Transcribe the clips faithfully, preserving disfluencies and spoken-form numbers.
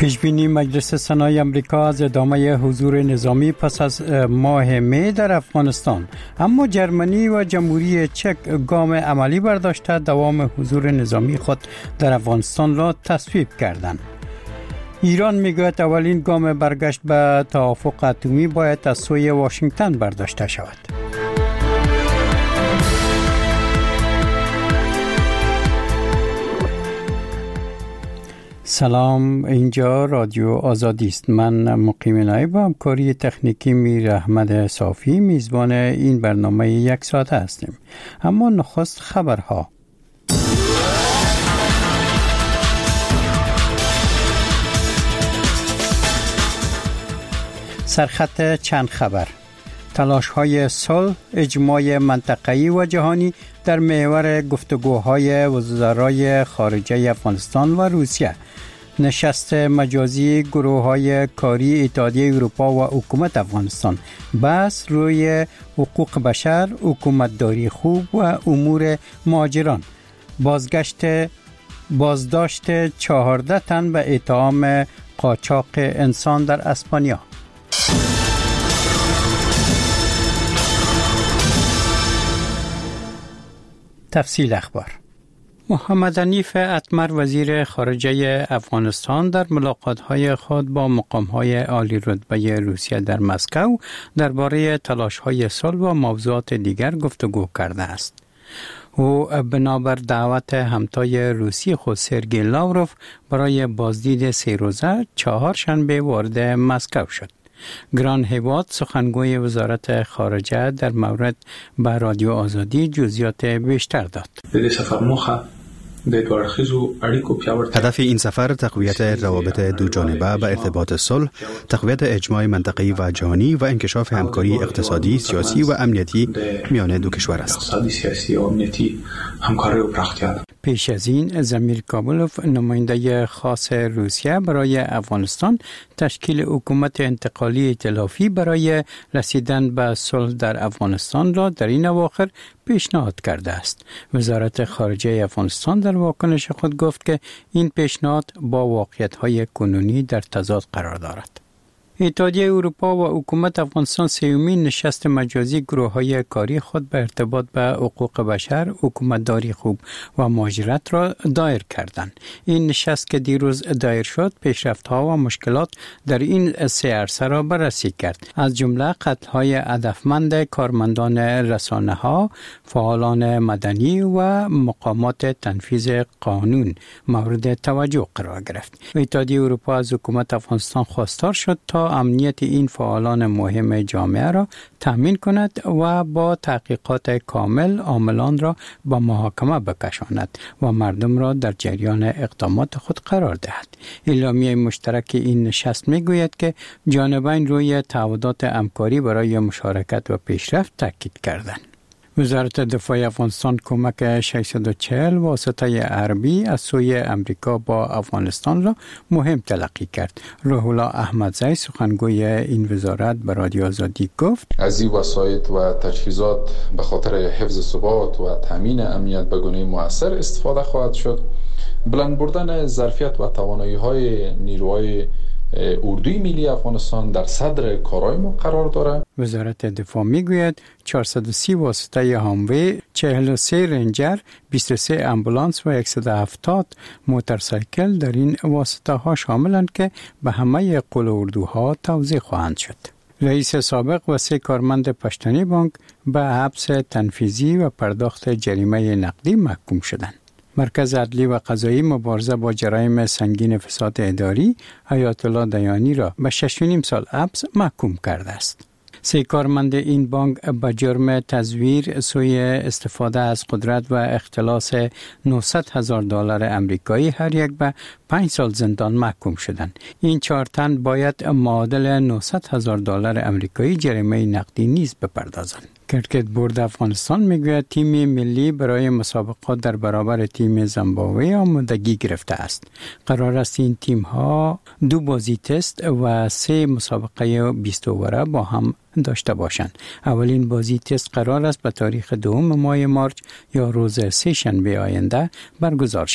پیشبینی مجلس سنای امریکا از ادامه حضور نظامی پس از ماه می در افغانستان، اما جرمنی و جمهوری چک گام عملی برداشته دوام حضور نظامی خود در افغانستان را تصویب کردند. ایران میگوید اولین گام برگشت به توافق اتمی باید از سوی واشنگتن برداشته شود. سلام، اینجا رادیو آزادی است. من مقیم نایب و همکاری تکنیکی میر احمد صافی میزبان این برنامه یک ساعته هستیم. اما نخست خبرها. سرخط چند خبر: تلاش‌های صلح، اجماع منطقه‌ای و جهانی در محور گفتگوهای وزرای خارجه افغانستان و روسیه، نشست مجازی گروه‌های کاری اتحادیه اروپا و حکومت افغانستان، بحث روی حقوق بشر، حکومتداری خوب و امور مهاجران، بازگشت بازداشت چهارده تن به اتهام قاچاق انسان در اسپانیا. تفصیل اخبار. محمد حنیف اتمر وزیر خارجه افغانستان در ملاقات‌های خود با مقام‌های عالی رتبه روسیه در مسکو درباره تلاش‌های صلح و موضوعات دیگر گفتگو کرده است. او بنابر دعوت همتای روسی خود سرگئی لاوروف برای بازدید سه روزه چهارشنبه وارد مسکو شد. گران هیواد سخنگوی وزارت خارجه در مورد به رادیو آزادی جزئیات بیشتر داد. هدف این سفر تقویت روابط دو جانبه و ارتباط صلح، تقویت اجماع منطقه‌ای و جهانی و انکشاف همکاری اقتصادی، سیاسی و امنیتی میان دو کشور است. پیش از این زمیر کابلوف نماینده خاص روسیه برای افغانستان تشکیل حکومت انتقالی ائتلافی برای رسیدن به صلح در افغانستان را در این اواخر پیشنهاد کرده است. وزارت خارجه افغانستان در واکنش خود گفت که این پیشنهاد با واقعیت‌های کنونی در تضاد قرار دارد. اتحادیه اروپا و حکومت افغانستان سیومین نشست مجازی گروه‌های کاری خود به ارتباط به حقوق بشر، حکومتداری خوب و مهاجرت را دایر کردند. این نشست که دیروز دایر شد، پیشرفت‌ها و مشکلات در این سه عرصه را بررسی کرد. از جمله قتل‌های هدفمند کارمندان رسانه‌ها، فعالان مدنی و مقامات تنفیذ قانون مورد توجه قرار گرفت. اتحادیه اروپا از حکومت افغانستان خواستار شد تا امنیت این فعالان مهم جامعه را تامین کند و با تحقیقات کامل عاملان را به محاکمه بکشاند و مردم را در جریان اقدامات خود قرار دهد. اعلامیه مشترک این نشست میگوید که جانبین روی تعهدات همکاری برای مشارکت و پیشرفت تاکید کردند. وزارت دفاع افغانستان کمک ششصد و چهل واسطه حربی از سوی امریکا با افغانستان را مهم تلقی کرد. روح الله احمدزی سخنگوی این وزارت به رادیو آزادی گفت: از این وسایط و تجهیزات به خاطر حفظ ثبات و تامین امنیت به گونه مؤثر استفاده خواهد شد. بلند بردن ظرفیت و توانایی‌های نیروهای اردوی ملی افغانستان در صدر کارهای ما قرار دارد. وزارت دفاع میگوید چهارصد و سی واسطه هاموی، چهل و سه رنجر، بیست و سه امبولانس و صد و هفتاد موتورسایکل در این واسطه ها شاملند که به همه قول اردوها توزیع خواهند شد. رئیس سابق و سه کارمند پشتنی بانک به حبس تنفیذی و پرداخت جریمه نقدی محکوم شدند. مرکز عدلی و قضایی مبارزه با جرایم سنگین فساد اداری آیت الله دیانی را به شش و نیم سال حبس محکوم کرده است. سه کارمند این بانک به جرم تزویر، سوء استفاده از قدرت و اختلاس نهصد هزار دلار آمریکایی هر یک به پنج سال زندان محکوم شدند. این چهار تن باید معادل نهصد هزار دلار آمریکایی جریمه نقدی نیز بپردازند. کرکت بورد افغانستان میگوید تیم ملی برای مسابقات در برابر تیم زیمبابوه آمادگی گرفته است. قرار است این تیم ها دو بازی تست و سه مسابقه بیست اووره با هم داشته باشند. اولین بازی تست قرار است به تاریخ دوم ماه مارچ یا روز سه شنبه آینده برگزار شود.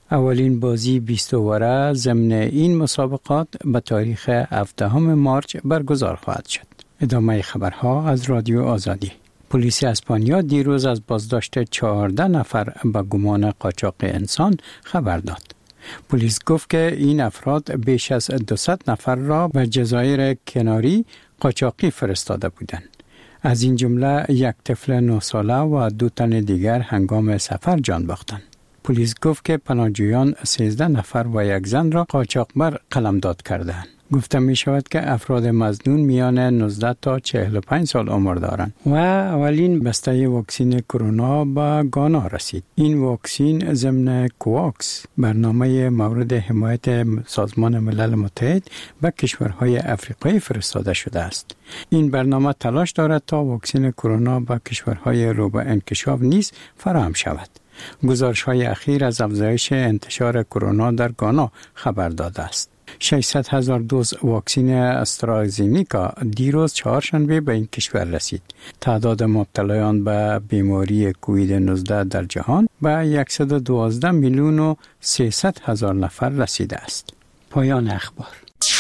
اولین بازی بیست اوره ضمن این مسابقات به تاریخ هفدهم مارچ برگزار خواهد شد. ادامه خبرها از رادیو آزادی. پلیس اسپانیا دیروز از بازداشت چهارده نفر به گمان قاچاق انسان خبر داد. پلیس گفت که این افراد بیش از دویست نفر را به جزایر کناری قاچاقی فرستاده بودند. از این جمله یک طفل نه ساله و دو تن دیگر هنگام سفر جان باختند. پلیس گفت که پناهجویان سیزده نفر و یک زن را قاچاقبر قلمداد کردند. گفته می شود که افراد مظنون میان نوزده تا چهل و پنج سال عمر دارند و اولین بسته واکسن کرونا به گانا رسید. این واکسن ضمن کوواکس، برنامه مورد حمایت سازمان ملل متحد به کشورهای افریقایی فرستاده شده است. این برنامه تلاش دارد تا واکسن کرونا به کشورهای رو به انکشاف نیز فراهم شود. گزارش‌های اخیر از افزایش انتشار کرونا در گانا خبر داده است. ششصد هزار دوز واکسن استرازینیکا دیروز چهارشنبه به این کشور رسید. تعداد مبتلایان به بیماری کووید نوزده در جهان به صد و دوازده میلیون و سیصد هزار نفر رسیده است. پایان اخبار.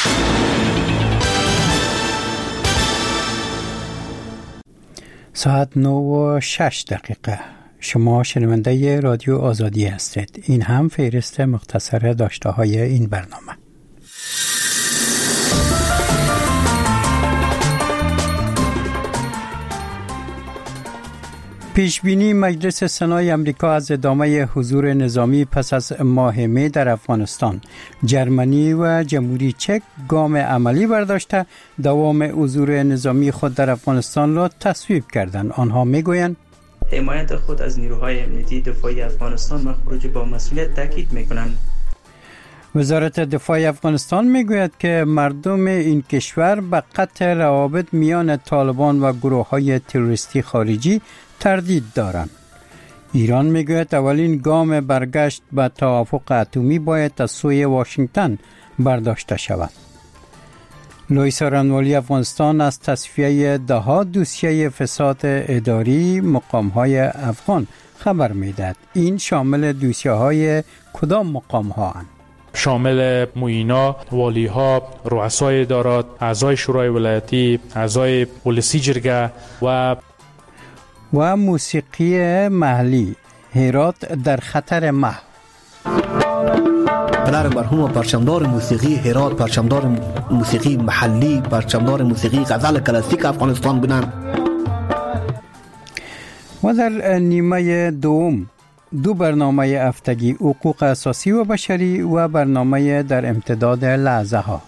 ساعت نه و شش دقیقه. شما شنونده رادیو آزادی هستید. این هم فهرست مختصر داشته های این برنامه. پیشبینی مجلس سنای امریکا از ادامه حضور نظامی پس از ماه می در افغانستان. جرمنی و جمهوری چک گام عملی برداشته دوام حضور نظامی خود در افغانستان را تصویب کردند. آنها میگویند حمایت خود از نیروهای امنیتی دفاعی افغانستان و خروج با مسئولیت تاکید میکنند. وزارت دفاع افغانستان میگوید که مردم این کشور به قطع روابط میان طالبان و گروه‌های تروریستی خارجی تردید دارند. ایران میگوید اولین گام برگشت به توافق اتمی باید از سوی واشنگتن برداشته شود. لوئیس رانوالی افغانستان از تصفیه ده ها دوسیه فساد اداری مقام‌های افغان خبر میدهد. این شامل دوسیه‌های کدام مقام‌ها اند؟ شامل معینا، والی‌ها، رؤسای ادارات، اعضای شورای ولایتی، اعضای پلیسی جرگه و و موسیقی محلی. هرات در خطر محو. پدر مرحوم پرچمدار موسیقی هرات، پرچمدار موسیقی محلی، پرچمدار موسیقی غزل کلاسیک افغانستان بودند. و در نیمه دوم دو برنامه هفتگی حقوق اساسی و بشری و برنامه در امتداد لحظه ها.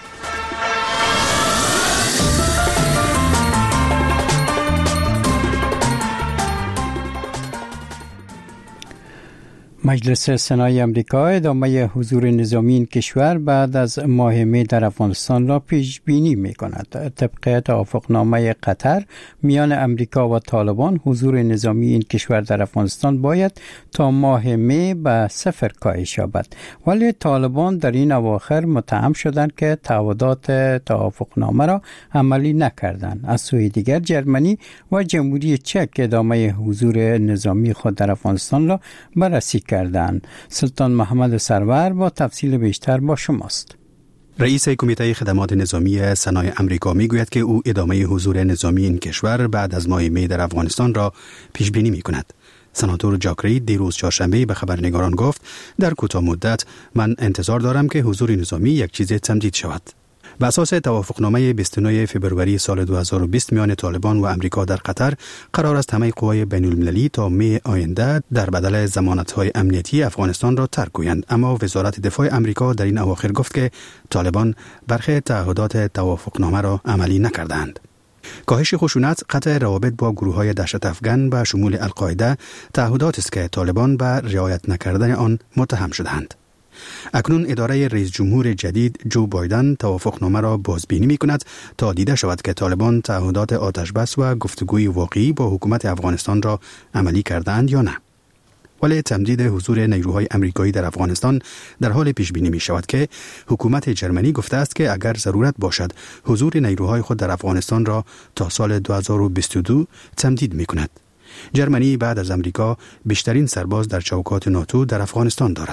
مجلس سنای امریکا ادامه حضور نظامی این کشور بعد از ماه می در افغانستان را پیش بینی می کند. طبق توافقنامه قطر میان امریکا و طالبان حضور نظامی این کشور در افغانستان باید تا ماه می به صفر کاهش یابد، ولی طالبان در این اواخر متهم شدند که تعهدات توافقنامه را عملی نکردند. از سوی دیگر جرمنی و جمهوری چک ادامه حضور نظامی خود در افغانستان را بررسی کردند. سلطان محمد سرور با تفصیل بیشتر با شماست. رئیس کمیته خدمات نظامی سنای امریکا میگوید که او ادامه حضور نظامی این کشور بعد از ماه می در افغانستان را پیش بینی می کند. سناتور جاک رید دیروز چهارشنبه به خبرنگاران گفت در کوتاه مدت من انتظار دارم که حضور نظامی یک چیز تمدید شود. بر اساس توافقنامه بیست و نه فوریه سال دو هزار و بیست میان طالبان و امریکا در قطر قرار است همه قوای بین المللی تا می آینده در بدل ضمانت‌های امنیتی افغانستان را ترک کنند، اما وزارت دفاع امریکا در این اواخر گفت که طالبان برخی تعهدات توافقنامه را عملی نکردند. کاهش خشونت، قطع روابط با گروه‌های دهشت افغان به شمول القاعده تعهدات است که طالبان به رعایت نکردن آن متهم شدند. اکنون اداره رئیس جمهور جدید جو بایدن توافقنامه را بازبینی می کند تا دیده شود که طالبان تعهدات آتشبس و گفتگوی واقعی با حکومت افغانستان را عملی کردند یا نه. ولی تمدید حضور نیروهای امریکایی در افغانستان در حال پیش بینی می شود که حکومت جرمنی گفته است که اگر ضرورت باشد حضور نیروهای خود در افغانستان را تا سال دو هزار و بیست و دو تمدید می کند. جرمنی بعد از امریکا بیشترین سرباز در چوکات ناتو در افغانستان دارد.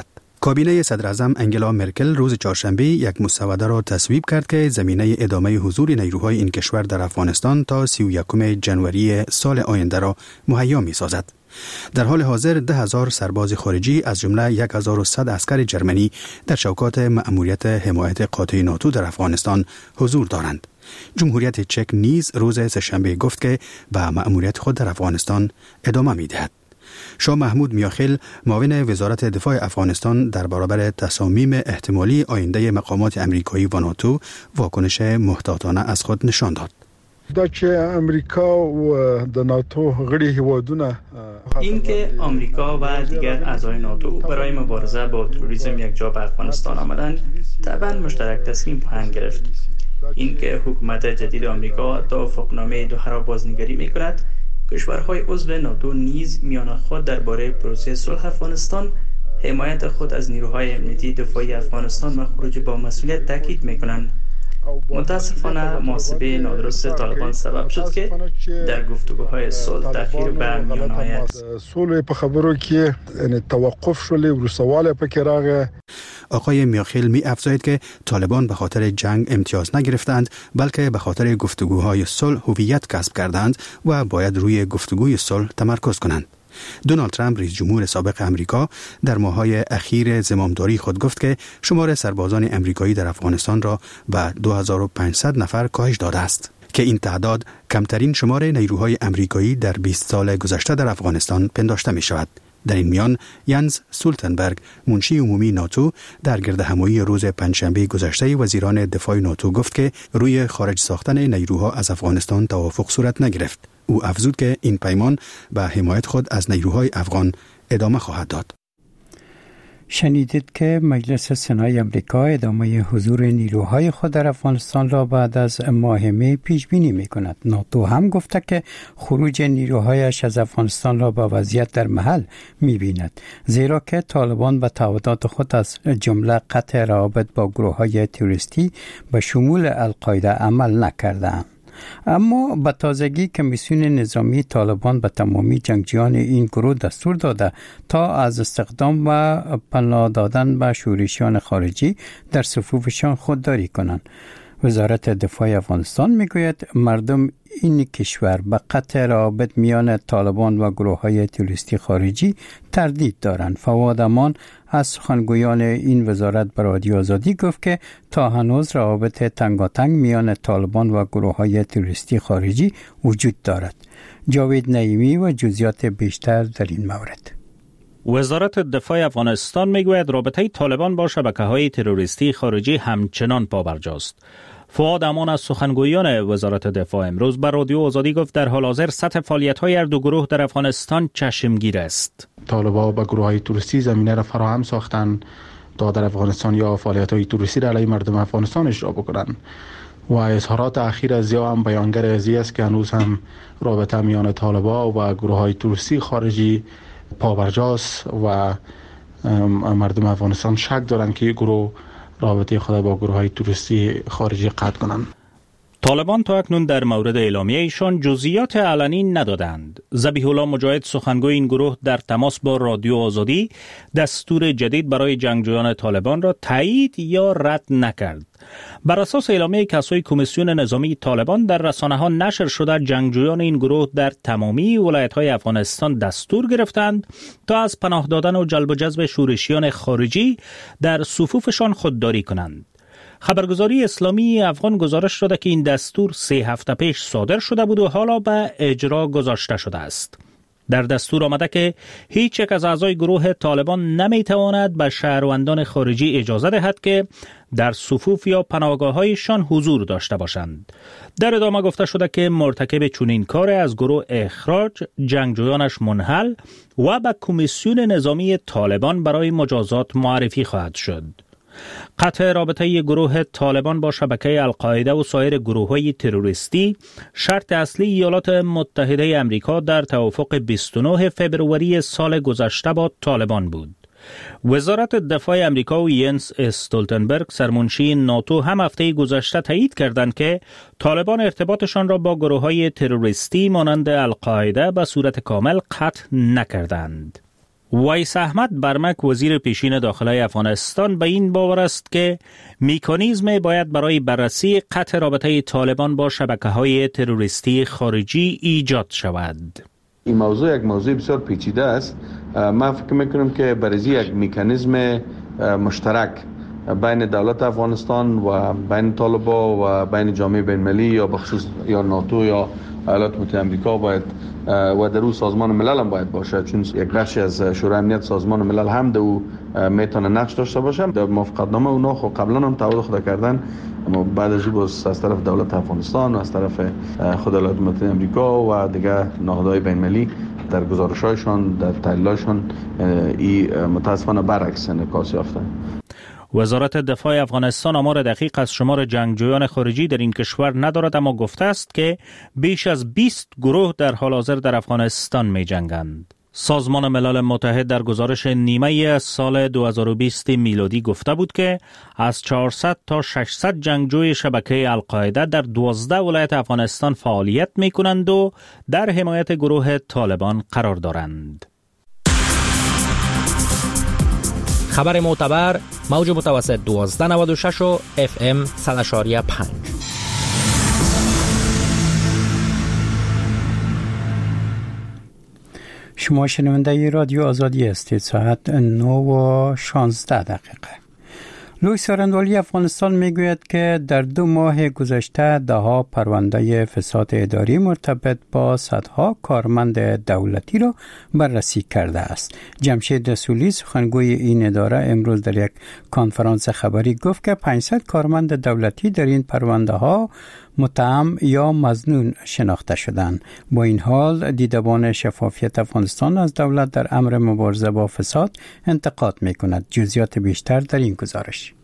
کابینه صدر اعظم انگلا مرکل روز چهارشنبه یک مسوده را تصویب کرد که زمینه ادامه حضور نیروهای این کشور در افغانستان تا سی و یکم ژانویه سال آینده را مهیا می سازد. در حال حاضر ده هزار سرباز خارجی از جمله یک هزار و صد عسکر جرمنی در چوکات مأموریت حمایت قاطع ناتو در افغانستان حضور دارند. جمهوریت چک نیز روز سه‌شنبه گفت که به مأموریت خود در افغانستان ادامه می دهد. شاه محمود میاخیل معاون وزارت دفاع افغانستان در برابر تصامیم احتمالی آینده مقامات امریکایی و ناتو واکنش محتاطانه از خود نشان داد. دا چې امریکا و د ناتو غړي هیوادونه این که آمریکا و دیگر اعضای ناتو برای مبارزه با تروریسم یک جا به افغانستان آمدند طبعا مشترک تصمیم خواهند گرفت. این که حکومت جدید آمریکا توافقنامه دوحه را بازنگری می‌کند، کشورهای عضو ناتو نیز میان خود درباره پروسه صلح افغانستان، حمایت خود از نیروهای امنیتی دفاعی افغانستان و خروج با مسئولیت تاکید می‌کنند. متاسفانه محاسبه نادرست طالبان سبب شد که در گفتگوهای صلح تأخیر به میان آید. صلح په خبرو کې توقف شول او سوال پکې راغی. آقای میاخیل می افزاید که طالبان به خاطر جنگ امتیاز نگرفتند بلکه به خاطر گفتگوهای صلح هویت کسب کردند و باید روی گفتگوی صلح تمرکز کنند. دونالد ترامپ رئیس جمهور سابق امریکا در ماه‌های اخیر زمامداری خود گفت که شمار سربازان امریکایی در افغانستان را به دو هزار و پانصد نفر کاهش داده است که این تعداد کمترین شمار نیروهای امریکایی در بیست سال گذشته در افغانستان پنداشته می شود. در این میان ینز سولتنبرگ منشی عمومی ناتو در گردهمایی روز پنجشنبه گذشته وزیران دفاع ناتو گفت که روی خارج ساختن نیروها از افغانستان توافق صورت نگرفت. او افزود که این پیمان به حمایت خود از نیروهای افغان ادامه خواهد داد. شنیدید که مجلس سنای امریکا ادامه حضور نیروهای خود در افغانستان را بعد از ماه می پیش بینی می کند. ناتو هم گفته که خروج نیروهایش از افغانستان را با وضعیت در محل می بیند، زیرا که طالبان به تعهدات خود از جمله قطع روابط با گروه های تروریستی به شمول القاعده عمل نکردند. اما به تازگی کمیسیون نظامی طالبان به تمامی جنگجویان این گروه دستور داده تا از استخدام و پناه دادن به شورشیان خارجی در صفوفشان خودداری کنند. وزارت دفاع افغانستان میگوید مردم این کشور به قطع روابط میان طالبان و گروه های تروریستی خارجی تردید دارند. فواد امان از سخنگویان این وزارت به رادیو آزادی گفت که تا هنوز روابط تنگاتنگ میان طالبان و گروه های تروریستی خارجی وجود دارد. جاوید نعیمی و جزئیات بیشتر در این مورد. وزارت دفاع افغانستان میگوید رابطه طالبان با شبکه‌های تروریستی خارجی همچنان پابرجاست. فواد امان از سخنگویان وزارت دفاع امروز بر رادیو آزادی گفت در حال حاضر سطح فعالیت‌های هر دو گروه در افغانستان چشمگیر است. طالبان با گروه‌های تروریستی زمینه را فراهم ساختند تا در افغانستان یا فعالیت‌های تروریستی را علیه مردم افغانستان اجرا بکنند و اظهارات اخیر از یا هم بیانگر ازی است که هنوز هم رابطه میان طالبان و گروه‌های تروریستی خارجی پابرجاست و مردم افغانستان شک دارند که گروه رابطه خود با گروه‌های تروریستی خارجی قطع کنند. طالبان تا اکنون در مورد اعلامیه ایشان جزئیات علنی ندادند. ذبیح الله مجاهد سخنگوی این گروه در تماس با رادیو آزادی دستور جدید برای جنگجویان طالبان را تایید یا رد نکرد. بر اساس اعلامیه کسای کمیسیون نظامی طالبان در رسانه‌ها نشر شده جنگجویان این گروه در تمامی ولایت‌های افغانستان دستور گرفتند تا از پناه دادن و جلب و جذب شورشیان خارجی در صفوفشان خودداری کنند. خبرگزاری اسلامی افغان گزارش داده که این دستور سه هفته پیش صادر شده بود و حالا به اجرا گذاشته شده است. در دستور آمده که هیچ یک از اعضای گروه طالبان نمیتواند به شهروندان خارجی اجازه دهد که در صفوف یا پناهگاه‌هایشان حضور داشته باشند. در ادامه گفته شده که مرتکب چنین کار از گروه اخراج، جنگجویانش منحل و به کمیسیون نظامی طالبان برای مجازات معرفی خواهد شد. قطع رابطه گروه طالبان با شبکه القاعده و سایر گروه‌های تروریستی شرط اصلی ایالات متحده امریکا در توافق بیست و نه فوریه سال گذشته با طالبان بود. وزارت دفاع امریکا و ینس استولتنبرگ سرمنشی ناتو هم هفته گذشته تایید کردند که طالبان ارتباطشان را با گروه‌های تروریستی مانند القاعده به صورت کامل قطع نکردند. ویس احمد برمک وزیر پیشین داخلی افغانستان به این باور است که مکانیزم باید برای بررسی قطع رابطه طالبان با شبکه‌های تروریستی خارجی ایجاد شود. این موضوع یک موضوع بسیار پیچیده است. من فکر میکنم که برای یک مکانیزم مشترک بین دولت افغانستان و بین طالبان و بین جامعه بین‌المللی یا بخصوص یا ناتو یا ایالات متحده آمریکا باید و در اون سازمان ملل هم باید باشه، چون یک بخشی از شورای امنیت سازمان ملل هم در او میتونه نقش داشته باشه. در موافقتنامه اونا خب قبلا هم تعهد خود کردن، اما بعد از او از طرف دولت افغانستان و از طرف خود ایالات متحده آمریکا و دیگر نهادهای بین‌المللی در گزارش‌هایشان در تحلیل‌هایشان این متاسفانه برعکس انعکاس یافته. وزارت دفاع افغانستان آمار دقیق از شمار جنگجویان خارجی در این کشور ندارد، اما گفته است که بیش از بیست گروه در حال حاضر در افغانستان می جنگند. سازمان ملل متحد در گزارش نیمه سال دو هزار و بیست میلادی گفته بود که از چهارصد تا ششصد جنگجوی شبکه القاعده در دوازده ولایت افغانستان فعالیت می کنند و در حمایت گروه طالبان قرار دارند. خبر معتبر موج متوسط دوازده نود و شش و اف ام صد و پنج. شما شنونده رادیو آزادی هستید. ساعت نه و شانزده دقیقه. لوی سارنوالی افغانستان میگوید که در دو ماه گذشته دهها پرونده فساد اداری مرتبط با صدها کارمند دولتی را بررسی کرده است. جمشید رسولی سخنگوی این اداره امروز در یک کنفرانس خبری گفت که پانصد کارمند دولتی در این پرونده ها متهم یا مظنون شناخته شدند. با این حال دیدبان شفافیت افغانستان از دولت در امر مبارزه با فساد انتقاد می‌کند. جزئیات بیشتر در این گزارش.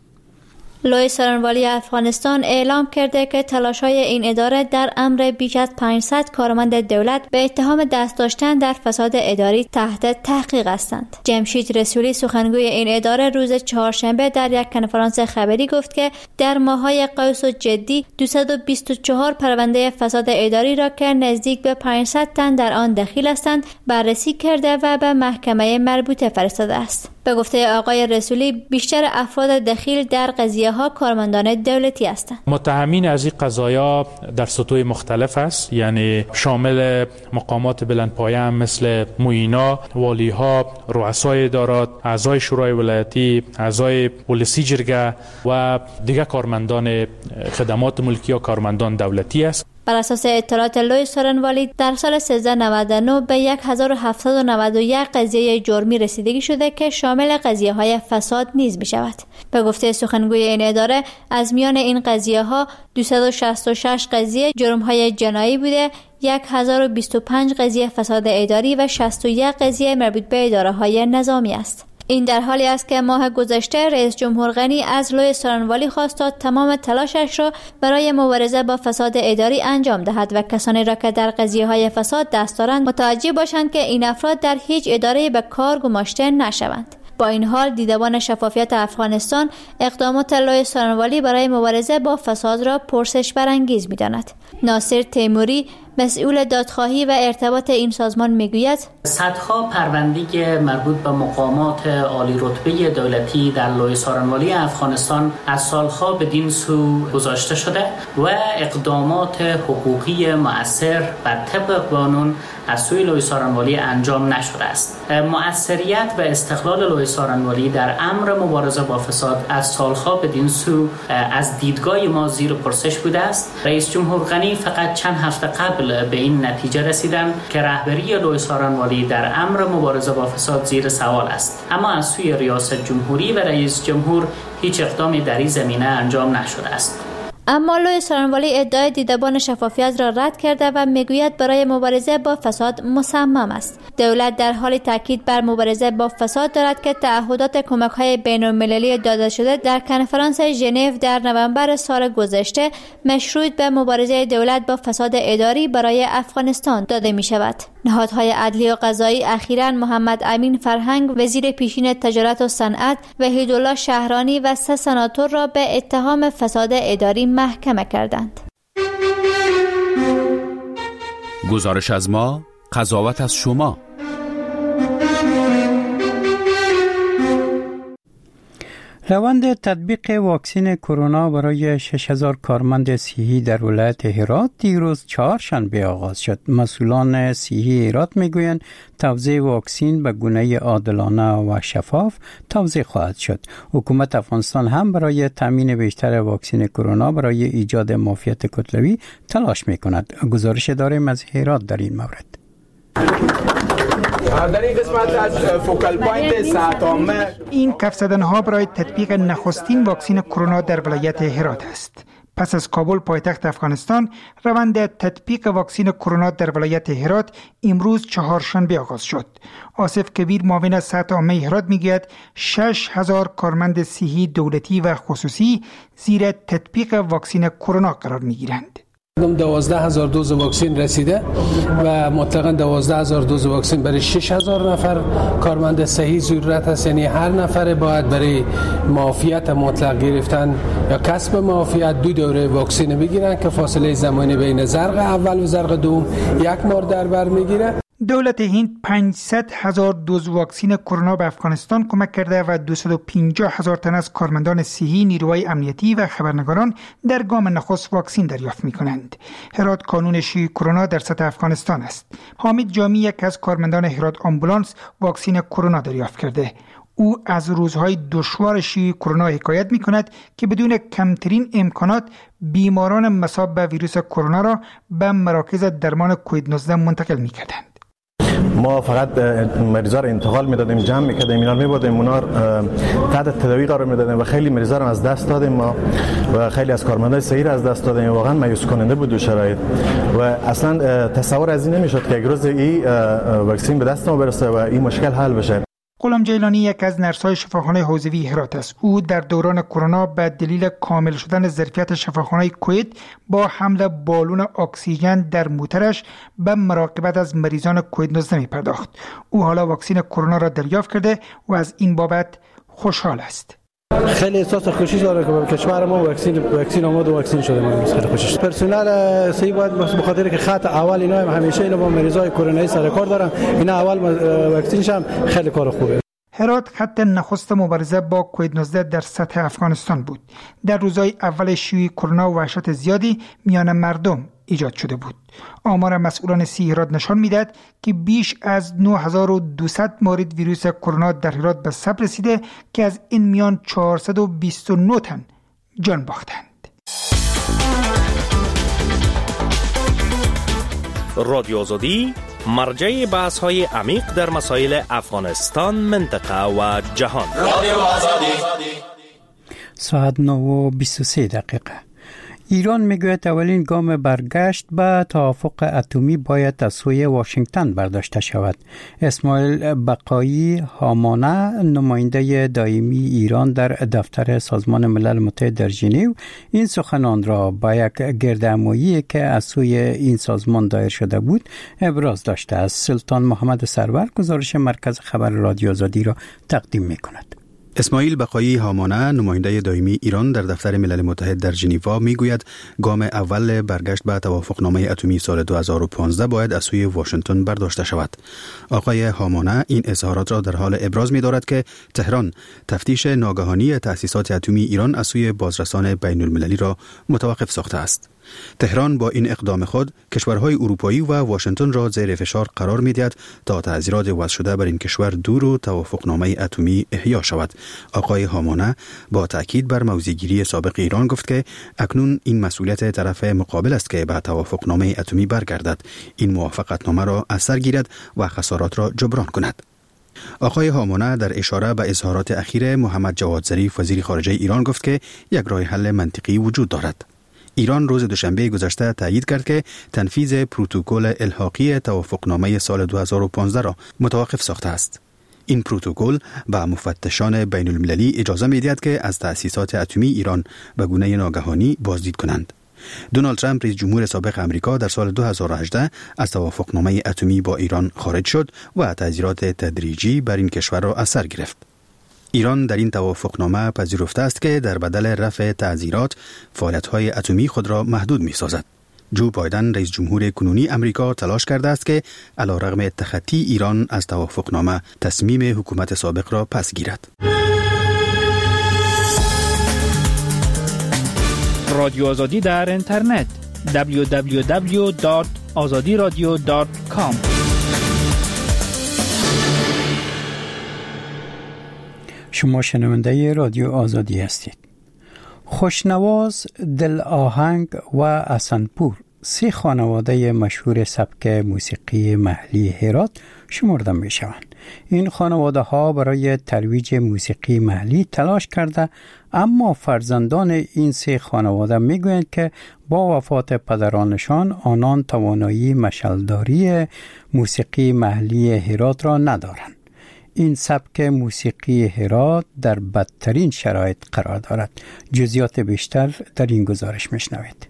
لوی سارنوالی افغانستان اعلام کرده که تلاش‌های این اداره در امر بیش از پانصد کارمند دولت به اتهام دست داشتن در فساد اداری تحت تحقیق هستند. جمشید رسولی سخنگوی این اداره روز چهارشنبه در یک کنفرانس خبری گفت که در ماه‌های قوس و جدی دویست و بیست و چهار پرونده فساد اداری را که نزدیک به پانصد تن در آن دخیل هستند بررسی کرده و به محکمه مربوطه فرستاده است. به گفته آقای رسولی بیشتر افراد دخیل در قضیه ها کارمندان دولتی هستند. متهمین از این قضایا در سطوح مختلف است، یعنی شامل مقامات بلندپایه هم مثل معینا، والیها، رؤسای ادارات، اعضای شورای ولایتی، اعضای پلیسی جرگه و دیگر کارمندان خدمات ملکی یا کارمندان دولتی است. بر اساس اطلاعات لوی سارنوالی در سال سیزده نود و نه به هزار و هفتصد و نود و یک قضیه جرمی رسیدگی شده که شامل قضیه های فساد نیز می شود. به گفته سخنگوی این اداره از میان این قضیه ها دویست و شصت و شش قضیه جرم های جنایی بوده، هزار و بیست و پنج قضیه فساد اداری و شصت و یک قضیه مربوط به اداره های نظامی است. این در حالی است که ماه گذشته رئیس جمهور غنی از لوی سارنوالی خواست تا تمام تلاشش را برای مبارزه با فساد اداری انجام دهد و کسانی را که در قضیه‌های فساد دست دارند متوجه باشند که این افراد در هیچ اداره به کار گماشته نشوند. با این حال دیدبان شفافیت افغانستان اقدامات لوی سارنوالی برای مبارزه با فساد را پرسش برانگیز می‌داند. ناصر تیموری مسئول دادخواهی و ارتباط این سازمان میگوید صدها پرونده مربوط به مقامات عالی رتبه دولتی در لوی سارنوالی افغانستان از سالها بدین سو گذاشته شده و اقدامات حقوقی مؤثر بر طبق قانون از سوی لوی سارنوالی انجام نشده است. مؤثریت و استقلال لوی سارنوالی در امر مبارزه با فساد از سالها بدین سو از دیدگاه ما زیر پرسش بوده است. رئیس جمهور غنی فقط چند هفته قبل به این نتیجه رسیدند که رهبری لوی سارنوالی در امر مبارزه با فساد زیر سوال است، اما از سوی ریاست جمهوری و رئیس جمهور هیچ اقدامی در این زمینه انجام نشده است. اما لوی سارنوالی ادعای دیدبان شفافیت را رد کرده و میگوید برای مبارزه با فساد مصمم است. دولت در حال تاکید بر مبارزه با فساد دارد که تعهدات کمک‌های بین‌المللی داده شده در کنفرانس ژنو در نوامبر سال گذشته مشروط به مبارزه دولت با فساد اداری برای افغانستان داده می شود. نهادهای عدلی و قضایی اخیراً محمد امین فرهنگ وزیر پیشین تجارت و صنعت و هیدالله شهرانی و سه سناتور را به اتهام فساد اداری محکمه کردند. گزارش از ما، قضاوت از شما. روند تطبیق واکسن کرونا برای شش هزار کارمند صحی در ولایت هرات دیروز چهارشنبه آغاز شد. مسئولان صحی هرات میگویند توزیع واکسن به گونه عادلانه و شفاف توزیع خواهد شد. حکومت افغانستان هم برای تامین بیشتر واکسن کرونا برای ایجاد معافیت کتلوی تلاش میکند. گزارش داریم از هرات در این مورد. در این قسمت از فوکال پوینت ساعتامه این کف زدن‌ها برای تطبیق نخستین واکسن کرونا در ولایت هرات است. پس از کابل پایتخت افغانستان، روند تطبیق واکسن کرونا در ولایت هرات امروز چهارشنبه آغاز شد. آصف کبیر معاون صحت عامه هرات میگوید شش هزار کارمند صحی دولتی و خصوصی زیر تطبیق واکسن کرونا قرار میگیرند. دوازده هزار دوز واکسن رسیده و مطلقاً دوازده هزار دوز واکسن برای شش هزار نفر کارمند صحی ضرورت است. یعنی هر نفر باید برای معافیت مطلق گرفتن یا کسب معافیت دو دوره واکسن بگیرن که فاصله زمانی بین زرق اول و زرق دوم یک ماه در بر میگیره. دولت هند پانصد هزار دوز واکسن کرونا به افغانستان کمک کرده و دویست و پنجاه هزار تن از کارمندان صحی، نیروهای امنیتی و خبرنگاران در گام نخست واکسن دریافت می‌کنند. هرات کانون شیوع کرونا در سطح افغانستان است. حامد جامی یک از کارمندان هرات آمبولانس واکسن کرونا دریافت کرده. او از روزهای دشوار شیوع کرونا حکایت می‌کند که بدون کمترین امکانات بیماران مصاب به ویروس کرونا را به مراکز درمان کووید نوزده منتقل می‌کردند. ما فقط مریضا رو انتقال میدادیم، جمع میکردیم، اینا رو میبردیم، اونا تحت تداوی قرار میدادیم و خیلی مریضا رو از دست دادیم ما و خیلی از کارمندای صحی رو از دست دادیم. واقعا مایوس کننده بود شرایط و اصلا تصور از این نمیشد که یک روز این واکسن به دست ما برسه و این مشکل حل بشه. غلام جیلانی یک از نرس‌های شفاخانه حوزوی هرات است. او در دوران کرونا به دلیل کامل شدن ظرفیت شفاخانه کویت با حمل بالون اکسیژن در موترش به مراقبت از مریضان کووید نوزده می پرداخت. او حالا واکسن کرونا را دریافت کرده و از این بابت خوشحال است. خیلی احساس خوشی داره که به کشور ما واکسن واکسن آمد و واکسن شده. ما خیلی خوشی. پرسنل صحی باید به خاطر که خط اول اینا هم همیشه اینا با مریضای کرونایی سر کار دارن، اینا اول واکسن شم خیلی کار خوبه. هرات خط نخست مبارزه با کووید نوزده در سطح افغانستان بود. در روزهای اول شیوع کرونا وحشت زیادی میان مردم ایجاد شده بود. آمار مسئولان صحی هرات نشان میدهد که بیش از نه هزار و دویست مورد ویروس کرونا در هرات به ثبت رسیده که از این میان چهارصد و بیست و نه تن جان باختند. رادیو آزادی مرجع بحث های عمیق در مسائل افغانستان، منطقه و جهان. رادیو آزادی. ساعت نه و بیست و سه دقیقه. ایران میگوید اولین گام برگشت به توافق اتمی باید از سوی واشنگتن برداشته شود. اسماعیل بقایی هامانه، نماینده دائمی ایران در دفتر سازمان ملل متحد در ژنو، این سخنان را با یک گردهمایی که از سوی این سازمان دایر شده بود ابراز داشته است. سلطان محمد سرور گزارش مرکز خبر رادیو آزادی را تقدیم میکند. اسماعیل بقایی هامانه، نماینده دائمی ایران در دفتر ملل متحد در ژنو، میگوید گام اول برگشت به توافقنامه اتمی سال دو هزار و پانزده باید از سوی واشنگتن برداشته شود. آقای هامانه این اظهارات را در حال ابراز می‌دارد که تهران تفتیش ناگهانی تأسیسات اتمی ایران از سوی بازرسان بین المللی را متوقف ساخته است. تهران با این اقدام خود کشورهای اروپایی و واشنگتن را زیر فشار قرار می‌دهد تا تعذیرات وضع شده بر این کشور دور و توافقنامه اتمی احیا شود. آقای هامانه با تأکید بر موضع‌گیری سابق ایران گفت که اکنون این مسئولیت طرف مقابل است که به توافقنامه اتمی برگردد، این موافقتنامه را از سر گیرد و خسارات را جبران کند. آقای هامانه در اشاره به اظهارات اخیر محمد جواد ظریف وزیر خارجه ایران گفت که یک راه حل منطقی وجود دارد. ایران روز دوشنبه گذشته تایید کرد که تنفیذ پروتکل الحاقی توافقنامه سال دو هزار و پانزده را متوقف ساخته است. این پروتکل به مفتشان بین المللی اجازه می‌دهد که از تأسیسات اتمی ایران به گونه ناگهانی بازدید کنند. دونالد ترامپ رئیس جمهور سابق آمریکا در سال دو هزار و هجده از توافقنامه اتمی با ایران خارج شد و تعزیرات تدریجی بر این کشور را از سر گرفت. ایران در این توافقنامه پذیرفته است که در بدل رفع تعزیرات فعالیت‌های اتمی خود را محدود می‌سازد. جو بایدن رئیس جمهور کنونی امریکا تلاش کرده است که علیرغم تخطی ایران از توافقنامه تصمیم حکومت سابق را پس گیرد. رادیو آزادی در اینترنت دبلیو دبلیو دبلیو دات آزادی رادیو دات کام. شما شنونده رادیو آزادی هستید. خوشنواز، دل آهنگ و حسن‌پور سه خانواده مشهور سبک موسیقی محلی هرات شمرده می شوند. این خانواده ها برای ترویج موسیقی محلی تلاش کرده، اما فرزندان این سه خانواده می گویند که با وفات پدرانشان آنان توانایی مشعلداری موسیقی محلی هرات را ندارند. این سبک موسیقی هرات در بدترین شرایط قرار دارد. جزئیات بیشتر در این گزارش میشنوید.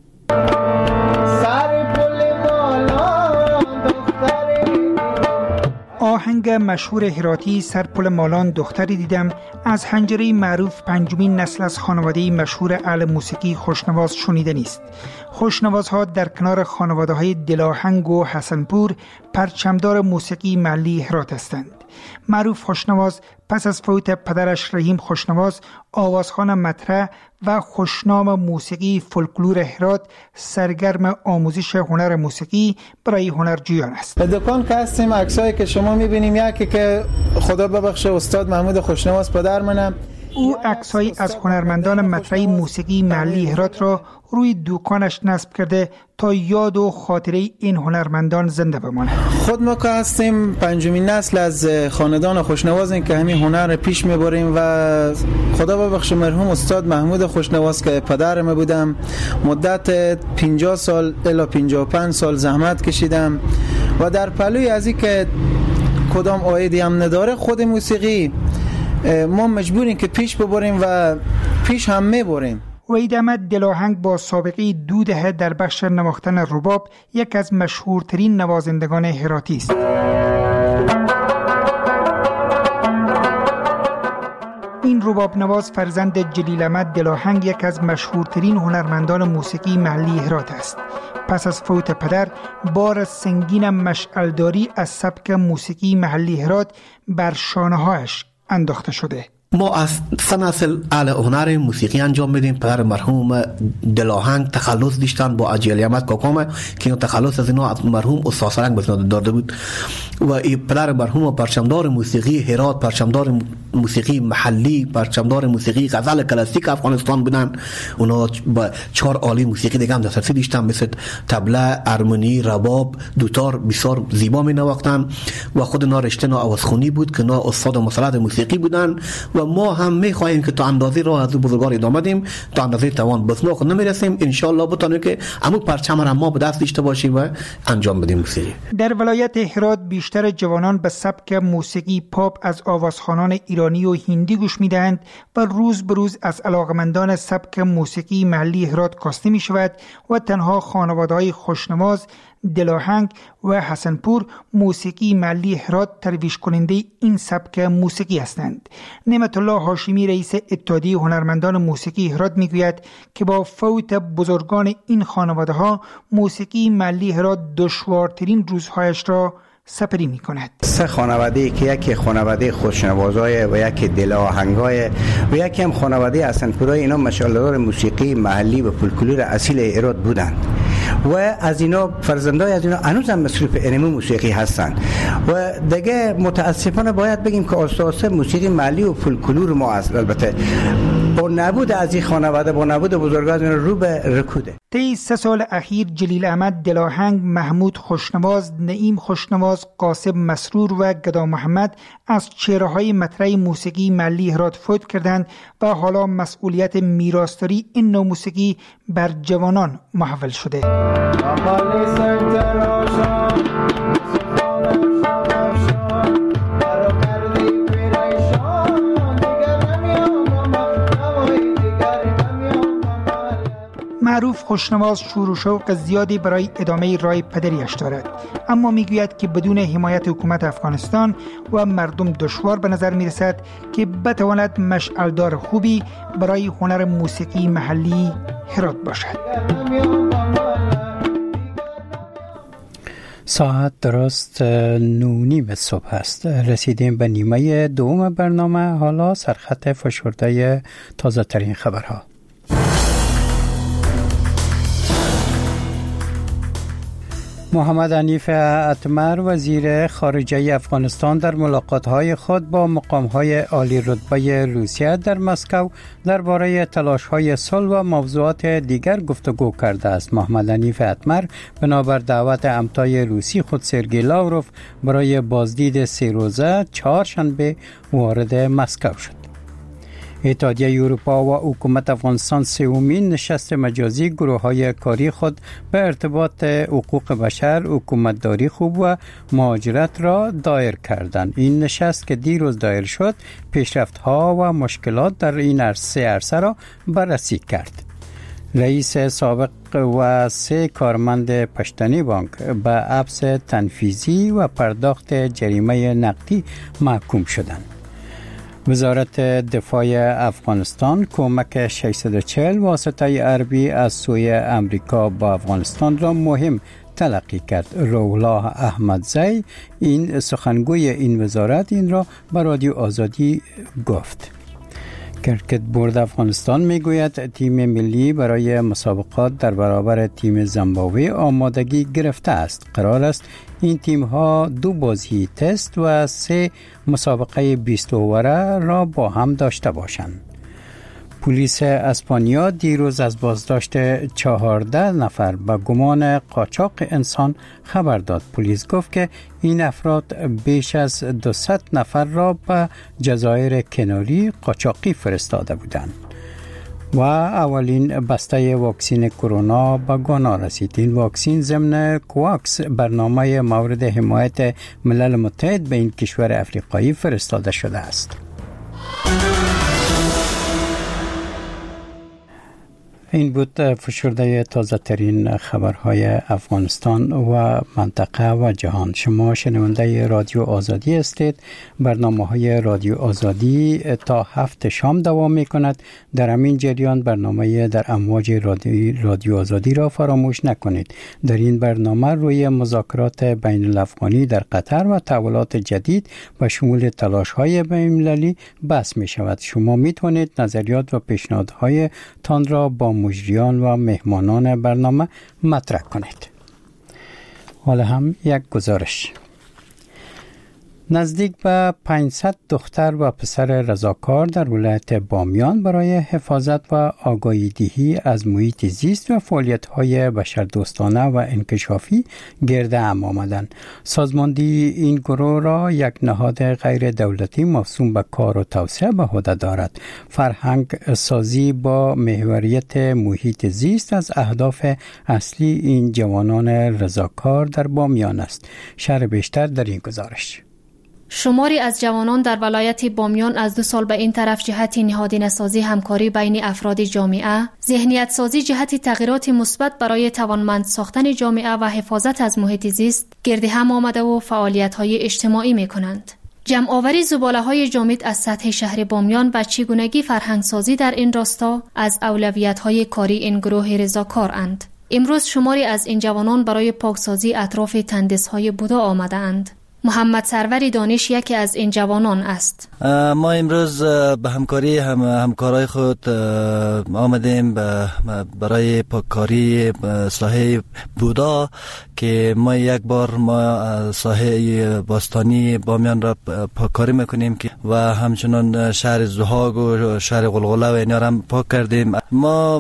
آهنگ مشهور هراتی سرپل مالان دختری دیدم از حنجره معروف پنجمین نسل از خانواده مشهور اهل موسیقی خوشنواز شنیده نیست. خوشنوازها در کنار خانواده های دلاهنگ و حسن‌پور پرچمدار موسیقی محلی هرات هستند. معروف خوشنواز پس از فوت پدرش رحیم خوشنواز آوازخوان مطرح و خوشنام موسیقی فولکلور هرات سرگرم آموزش هنر موسیقی برای هنرجویان است. دکان که هستیم عکسایی که شما میبینیم یکی که خدا ببخشه استاد محمود خوشنواز پدر منم. او عکسایی از هنرمندان مطرح موسیقی محلی هرات را روی دکانش نصب کرده تا یاد و خاطره این هنرمندان زنده بماند. خود ما که هستیم پنجمین نسل از خاندان خوشنوازیم که همین هنر پیش میبریم و خدا ببخشه مرحوم استاد محمود خوشنواز که پدر ما بودم مدت پنجاه سال الی پنجاه و پنج سال زحمت کشیدم و در پلوی از این که کدام عایدی هم نداره خود موسیقی ما مجبوریم که پیش ببریم و پیش هم میبریم. وحید احمد دلاهنگ با سابقه دو دهه در بخش نواختن رباب یک از مشهورترین نوازندگان هراتی است. این رباب نواز فرزند جلیل احمد دلاهنگ یک از مشهورترین هنرمندان موسیقی محلی هرات است. پس از فوت پدر بار سنگین مشعلداری از سبک موسیقی محلی هرات بر شانه‌هایش انداخته شده. ما از سه نسل اهل هنر موسیقی انجام میدیم. پدر مرحوم دلاهنگ تخلص داشتن با اجیل احمد کاکام که این تخلص از اینا از مرحوم استاد سرنگ بسناد داده بود و این پدر مرحوم پرچمدار موسیقی هرات، پرچمدار موسیقی محلی، پرچمدار موسیقی غزل کلاسیک افغانستان بودن. اونا با چهار آله موسیقی دیگه هم دسترسی داشتن مثل طبله، ارمنی، رباب، دوتار بسیار زیبا می نواختن و خود اینا رشته آوازخونی بود که اینا استاد مسلط موسیقی بودن و ما هم می‌خواهیم که تا اندازه راه از بزرگان ادامه بدیم، تا اندازه توان بس ما خود نمی‌رسیم ان شاء الله بتونیم که عمو پرچم را ما به دست داشته باشیم و انجام بدیم موسیقی. در ولایت هرات بیشتر جوانان به سبک موسیقی پاپ از آوازخوانان ایرانی و هندی گوش می‌دهند و روز به روز از علاقمندان سبک موسیقی محلی هرات کاسته می‌شود و تنها خانواده‌های خوشنواز، دلاهنگ و حسن‌پور موسیقی محلی هرات ترویج کننده این سبک موسیقی هستند. نعمت الله هاشمی رئیس اتحادیه هنرمندان موسیقی هرات میگوید که با فوت بزرگان این خانواده ها موسیقی محلی هرات دشوارترین روزهایش را سپری می کند. سه خانواده که یکی خانواده خوشنوازای و یکی دلاهنگای و یکی هم خانواده حسن‌پورای اینا مشعلدار موسیقی محلی و فولکلور اصیل هرات بودند و از اینا فرزندای از اینا هنوز هم مصروف علم موسیقی هستند و دیگه متاسفانه باید بگیم که آساسه موسیقی محلی و فولکلور ما است. البته با نبود از این خانواده، با نبود بزرگان اینا رو به رکوده. طی سه سال اخیر جلیل احمد دلاهنگ، محمود خوشنواز، نعیم خوشنواز، قاسم مسرور و گدا محمد از چهره‌های مطرح موسیقی محلی هرات فوت کردند و حالا مسئولیت میراثداری این نوع موسیقی بر جوانان محول شده. معروف خوشنواز شور و شوق زیادی برای ادامه راه پدریش دارد، اما میگوید که بدون حمایت حکومت افغانستان و مردم دشوار به نظر میرسد که بتواند مشعلدار خوبی برای هنر موسیقی محلی هرات باشد. ساعت درست نونیم صبح است. رسیدیم به نیمه دوم برنامه. حالا سرخط فشرده تازه ترین خبرها. محمد حنیف اتمر وزیر خارجه افغانستان در ملاقات‌های خود با مقام‌های عالی رتبه روسیه در مسکو درباره تلاش‌های صلح و موضوعات دیگر گفتگو کرده است. محمد حنیف اتمر بنابر دعوت همتای روسی خود سرگئی لاوروف برای بازدید سه روزه چهارشنبه وارد مسکو شد. اتحادیه اروپا و حکومت افغانستان سومین نشست مجازی گروه‌های کاری خود به ارتباط حقوق بشر، حکومتداری خوب و مهاجرت را دایر کردند. این نشست که دیروز دایر شد، پیشرفت‌ها و مشکلات در این عرصه عرصه را بررسی کرد. رئیس سابق و سه کارمند پشتنی بانک به حبس تنفیذی و پرداخت جریمه نقدی محکوم شدند. وزارت دفاع افغانستان کمک ششصد و چهل واسطه حربی از سوی امریکا با افغانستان را مهم تلقی کرد. روح احمدزی این سخنگوی این وزارت این را به رادیو آزادی گفت. کرکت بورد افغانستان میگوید تیم ملی برای مسابقات در برابر تیم زیمبابوه آمادگی گرفته است. قرار است این تیم ها دو بازی تست و سه مسابقه بیست اووره را با هم داشته باشند. پلیس اسپانیا دیروز از بازداشت چهارده نفر به گمان قاچاق انسان خبر داد. پلیس گفت که این افراد بیش از دویست نفر را به جزایر کناری قاچاقی فرستاده بودند. و اولین بسته واکسین کرونا به گانا رسید. این واکسین ضمن کواکس برنامه مورد حمایت ملل متحد به این کشور افریقایی فرستاده شده است. این بود فشرده تازه ترین خبرهای افغانستان و منطقه و جهان. شما شنونده رادیو آزادی هستید. برنامه های رادیو آزادی تا هفت شام دوام می کند. در همین جریان برنامه در امواج رادیو, رادیو آزادی را فراموش نکنید. در این برنامه روی مذاکرات بین الافغانی در قطر و تحولات جدید و شمول تلاش های بین المللی بحث می شود. شما می توانید نظریات و پیشنهادهای تان را با مجریان و مهمانان برنامه مطرح کنید. حالا هم یک گزارش. نزدیک به پانصد دختر و پسر رضاکار در ولایت بامیان برای حفاظت و آگاهی دهی از محیط زیست و فعالیت‌های بشردوستانه و انکشافی گرد هم آمدند. سازماندهی این گروه را یک نهاد غیر دولتی موسوم به کار و توسعه به عهده دارد. فرهنگ سازی با محوریت محیط زیست از اهداف اصلی این جوانان رضاکار در بامیان است. شرح بیشتر در این گزارش. شماری از جوانان در ولایت بامیان از دو سال به این طرف جهت نهادینه سازی همکاری بین افراد جامعه، ذهنیت سازی جهت تغییرات مثبت برای توانمند ساختن جامعه و حفاظت از محیط زیست گرد هم آمده و فعالیت‌های اجتماعی می‌کنند. جمع‌آوری زباله‌های جامد از سطح شهر بامیان و چگونگی فرهنگسازی در این راستا از اولویت‌های کاری این گروه رضاکارند. امروز شماری از این جوانان برای پاکسازی اطراف تندس‌های بودا آمده‌اند. محمد سروری دانش یکی از این جوانان است. ما امروز به همکاری هم همکارای خود آمدیم برای پاککاری ساحه بودا که ما یک بار ما ساحه باستانی بامیان را پاککاری میکنیم که و همچنان شهر زهاگ و شهر غلغله و اینا را هم پاک کردیم. ما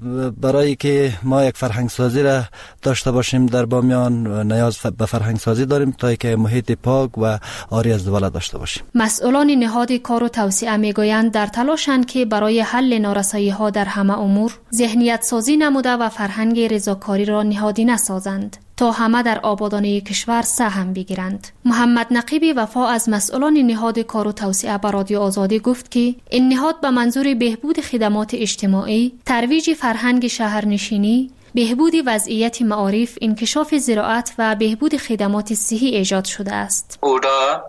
برای که ما یک فرهنگ سازی را داشته باشیم در بامیان نیاز به فرهنگ سازی داریم تا که محیط پاک و آری از زباله داشته باشیم. مسئولان نهاد کار و توسعه میگویند در تلاشند که برای حل نارسایی ها در همه امور ذهنیت سازی نموده و فرهنگ رضاکاری را نهادینه سازند تا همه در آبادانی کشور سهم بگیرند. محمد نقیبی وفا از مسئولان نهاد کار و توسعه به رادیو آزادی گفت که این نهاد به منظور بهبود خدمات اجتماعی، ترویج فرهنگ شهرنشینی، بهبود وضعیت معارف، انکشاف زراعت و بهبود خدمات صحی ایجاد شده است. اودا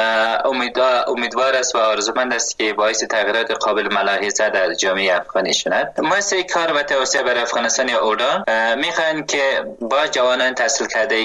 امیدوار است و آرزومند است که باعث تغییرات قابل ملاحظه در جامعه افغانی شود. مؤسسه کار و توسعه برای افغانستان یا اودا میخواهند که با جوانان تحصیل کرده